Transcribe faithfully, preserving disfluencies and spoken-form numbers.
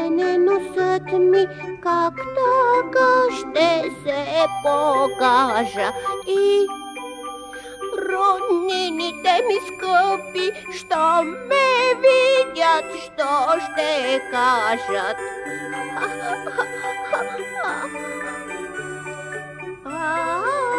не носът ми, как така ще се покажа. И роднините ми скъпи, що ме видят, що ще кажат. А,